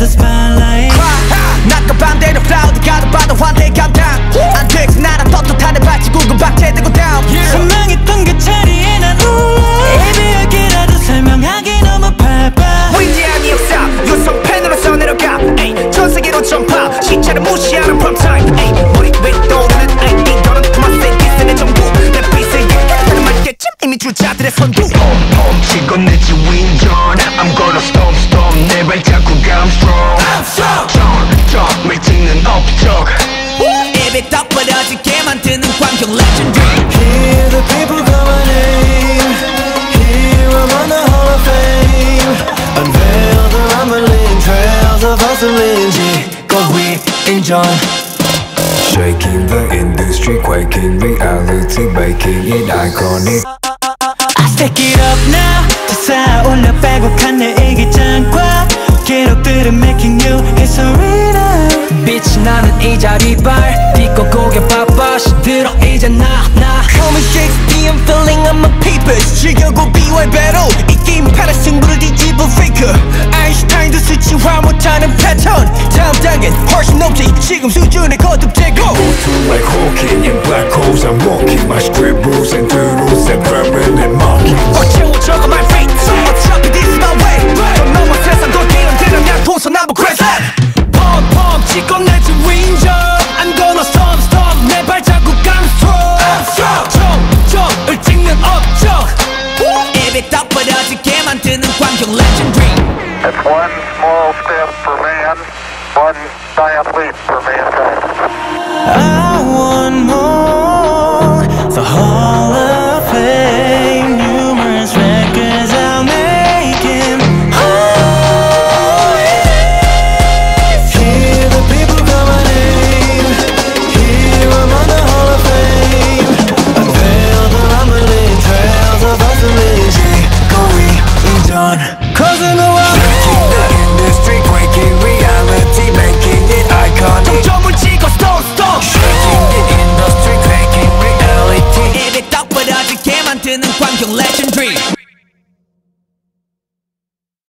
the spotlight. 낮과 반대로 cloud 가도 봐도 환대 감당 안 되지 나랑 떳떳하네 발치국은 박제되고 down 선망했던 그 자리에 난 이별기라도 설명하기 너무 바빠. 위대한 이 역사 유성펜으로서 내려가 전 세계로 전파 시체를 무시하는 프롬타임 머리 위에 떠오르는 이거는 토마스의 디스의 정부 내 빛에 약하다는 말겠지 이미 주자들의 선두 멈치고 내 주인전 I'm gonna storm 내 발자국 I'm strong 점을 찍는 업적 입에 떡 벌어지게 만드는 광경 legendary. Hear the people call my name. Here I'm on the Hall of Fame. Unveil the rumbling trails of hustling. 거위 인전. Shaking the industry, quaking reality, making it iconic. I stack it up now. 다 쌓아올려 빼곡한 내 일기장과 기록들은 making you history now. 빛이 나는 이 자리 발 딛고 고개 바빠 시들어 이제 나 Call me Shakespeare I'm filling up my papers 즐겨고 비와의 battle 이 게임판의 승부를 뒤집어 faker 아인슈타인도 수치화 못하는 패턴 다음 단계는 훨씬 높지 지금 수준의 거듭 제고 Like Hawking in black holes, I'm walking my script rules and doodles and permanent marking. 어째고 적어 my fate 어차피 this is my way 넌 넘어 세상도 뛰어들은 양 동서남북 crescent 펑펑 찍고 내 주인전 I'm gonna storm 내 발자국 I'm strong 점을 찍는 업적 입에 떡 벌어지게 만드는 광경 legendary. It's one small step for man, one giant leap for mankind. I want more. The whole